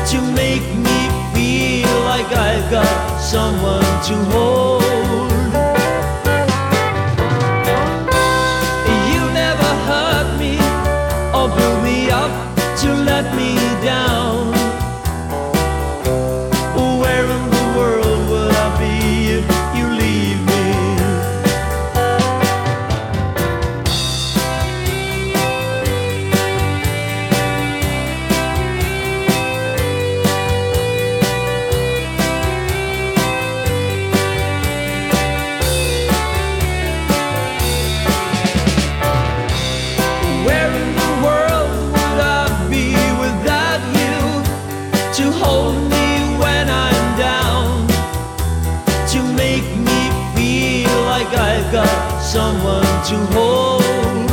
to make me feel like I've got someone to hold. You never hurt me or build me up to let me down. Where in the world would I be if you leave me? Where in the world would I be without you to hold me when I'm down, to make me feel like I've got someone to hold?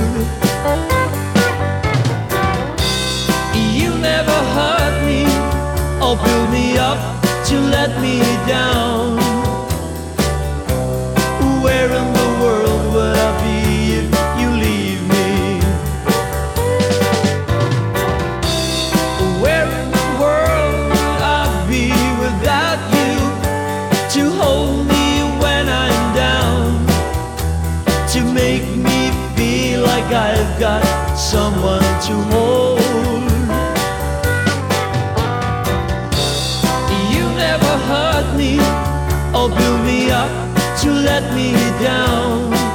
You never hurt me or build me up to let me down. Where in the world would I be if you leave me? Where in the world would I be without you to hold me when I'm down, to make me feel like I've got someone to hold? You never hurt me or build me up to let me down.